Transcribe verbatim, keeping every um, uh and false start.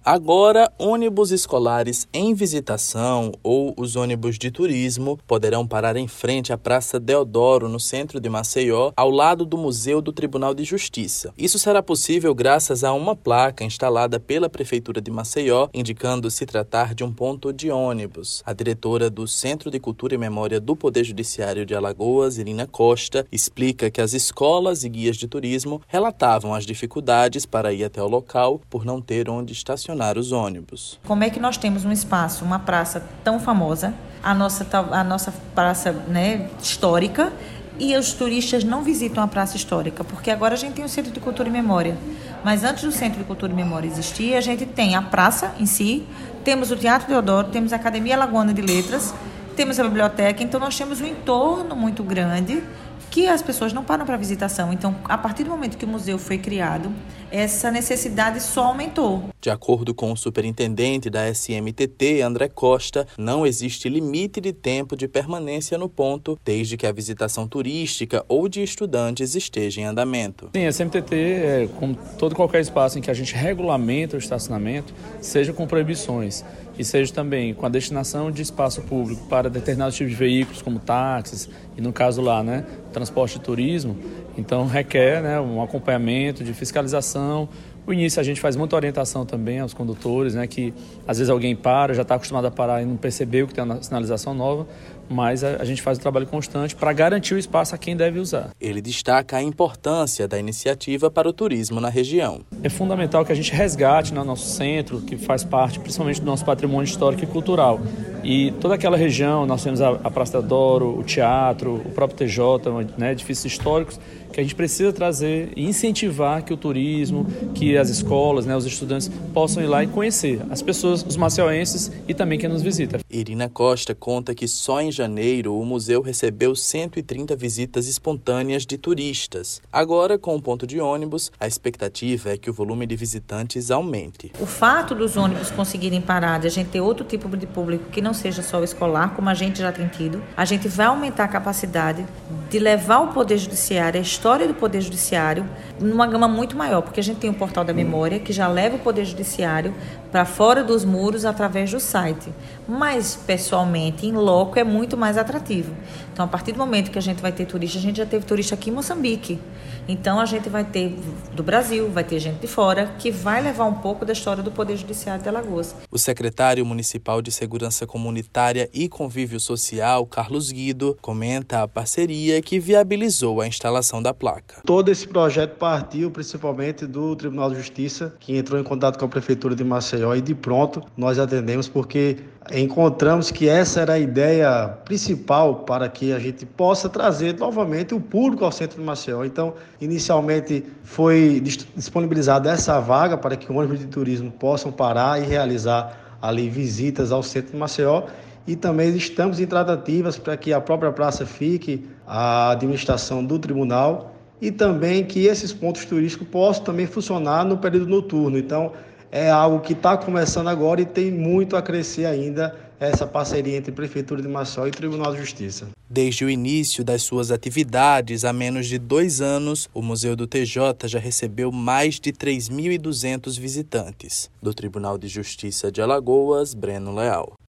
Agora, ônibus escolares em visitação ou os ônibus de turismo poderão parar em frente à Praça Deodoro, no centro de Maceió, ao lado do Museu do Tribunal de Justiça. Isso será possível graças a uma placa instalada pela Prefeitura de Maceió, indicando se tratar de um ponto de ônibus. A diretora do Centro de Cultura e Memória do Poder Judiciário de Alagoas, Irina Costa, explica que as escolas e guias de turismo relatavam as dificuldades para ir até o local por não ter onde estacionar os ônibus. Como é que nós temos um espaço, uma praça tão famosa, a nossa, a nossa praça, né, histórica, e os turistas não visitam a praça histórica, porque agora a gente tem o Centro de Cultura e Memória. Mas antes do Centro de Cultura e Memória existir, a gente tem a praça em si, temos o Teatro Deodoro, temos a Academia Alagoana de Letras, temos a biblioteca, então nós temos um entorno muito grande que as pessoas não param para visitação. Então, a partir do momento que o museu foi criado, essa necessidade só aumentou. De acordo com o superintendente da S M T T, André Costa, não existe limite de tempo de permanência no ponto, desde que a visitação turística ou de estudantes esteja em andamento. Sim, a S M T T, é, como todo qualquer espaço em que a gente regulamenta o estacionamento, seja com proibições e seja também com a destinação de espaço público para determinados tipos de veículos, como táxis, e no caso lá, né, transporte de turismo, então requer, né, um acompanhamento de fiscalização. No início a gente faz muita orientação também aos condutores, né, que às vezes alguém para, já está acostumado a parar e não percebeu que tem uma sinalização nova, mas a, a gente faz um trabalho constante para garantir o espaço a quem deve usar. Ele destaca a importância da iniciativa para o turismo na região. É fundamental que a gente resgate, né, o nosso centro, que faz parte principalmente do nosso patrimônio histórico e cultural. E toda aquela região, nós temos a, a Praça Deodoro, o teatro, o próprio T J, né, edifícios históricos, que a gente precisa trazer e incentivar que o turismo, que as escolas, né, os estudantes possam ir lá e conhecer as pessoas, os maceienses e também quem nos visita. Irina Costa conta que só em janeiro o museu recebeu cento e trinta visitas espontâneas de turistas. Agora, com o ponto de ônibus, a expectativa é que o volume de visitantes aumente. O fato dos ônibus conseguirem parar, de a gente ter outro tipo de público que não seja só o escolar, como a gente já tem tido, a gente vai aumentar a capacidade de levar o Poder Judiciário, a história do Poder Judiciário, numa gama muito maior, porque a gente tem o Portal da Memória, que já leva o Poder Judiciário para fora dos muros através do site. Mas, pessoalmente, em loco, é muito mais atrativo. Então, a partir do momento que a gente vai ter turista, a gente já teve turista aqui em Moçambique. Então, a gente vai ter do Brasil, vai ter gente de fora, que vai levar um pouco da história do Poder Judiciário de Alagoas. O secretário municipal de Segurança Comunitária e Convívio Social, Carlos Guido, comenta a parceria que viabilizou a instalação da placa. Todo esse projeto partiu principalmente do Tribunal de Justiça, que entrou em contato com a Prefeitura de Maceió e de pronto nós atendemos porque encontramos que essa era a ideia principal para que a gente possa trazer novamente o público ao centro de Maceió. Então, inicialmente foi disponibilizada essa vaga para que ônibus de turismo possam parar e realizar ali visitas ao centro de Maceió. E também estamos em tratativas para que a própria praça fique à administração do tribunal e também que esses pontos turísticos possam também funcionar no período noturno. Então, é algo que está começando agora e tem muito a crescer ainda essa parceria entre Prefeitura de Maceió e Tribunal de Justiça. Desde o início das suas atividades, há menos de dois anos, o Museu do T J já recebeu mais de três mil e duzentos visitantes. Do Tribunal de Justiça de Alagoas, Breno Leal.